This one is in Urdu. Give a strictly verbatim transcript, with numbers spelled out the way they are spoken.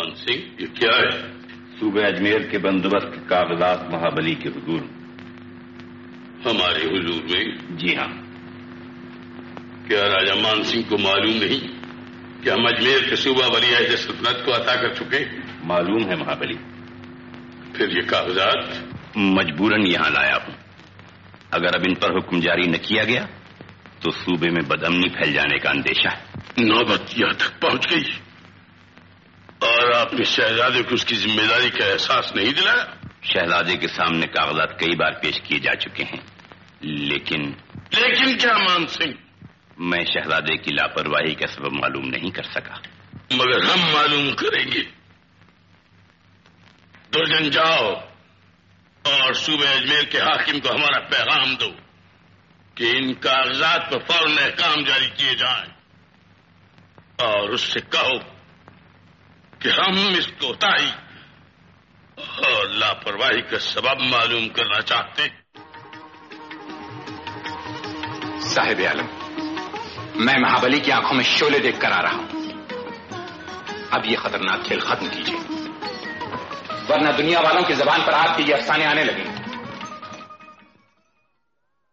مان سنگھ یہ کیا ہے؟ صوبہ اجمیر کے بندوبست کے کاغذات مہابلی کے حضور. ہمارے حضور میں؟ جی ہاں. کیا راجہ مان سنگھ کو معلوم نہیں کہ ہم اجمیر کے صوبہ ولی عہد سلطنت کو عطا کر چکے؟ معلوم ہے مہابلی. پھر یہ کاغذات مجبوراً یہاں لایا ہوں. اگر اب ان پر حکم جاری نہ کیا گیا تو صوبے میں بدامنی پھیل جانے کا اندیشہ ہے. نوبت یہاں تک پہنچ گئی اور آپ نے شہزادے کو اس کی ذمہ داری کا احساس نہیں دلایا؟ شہزادے کے سامنے کاغذات کئی بار پیش کیے جا چکے ہیں لیکن لیکن کیا مان سنگھ؟ میں شہزادے کی لاپرواہی کا سبب معلوم نہیں کر سکا. مگر ہم معلوم کریں گے. درجن جاؤ اور صوبہ اجمیر کے حاکم کو ہمارا پیغام دو کہ ان کاغذات پر فوراً احکام جاری کیے جائیں اور اس سے کہو کہ ہم اس کوتاہی اور لاپرواہی کا سبب معلوم کرنا چاہتے ہیں. صاحب عالم، میں مہابلی کی آنکھوں میں شعلے دیکھ کر آ رہا ہوں. اب یہ خطرناک کھیل ختم کیجیے ورنہ دنیا والوں کی زبان پر آپ کے یہ افسانے آنے لگیں.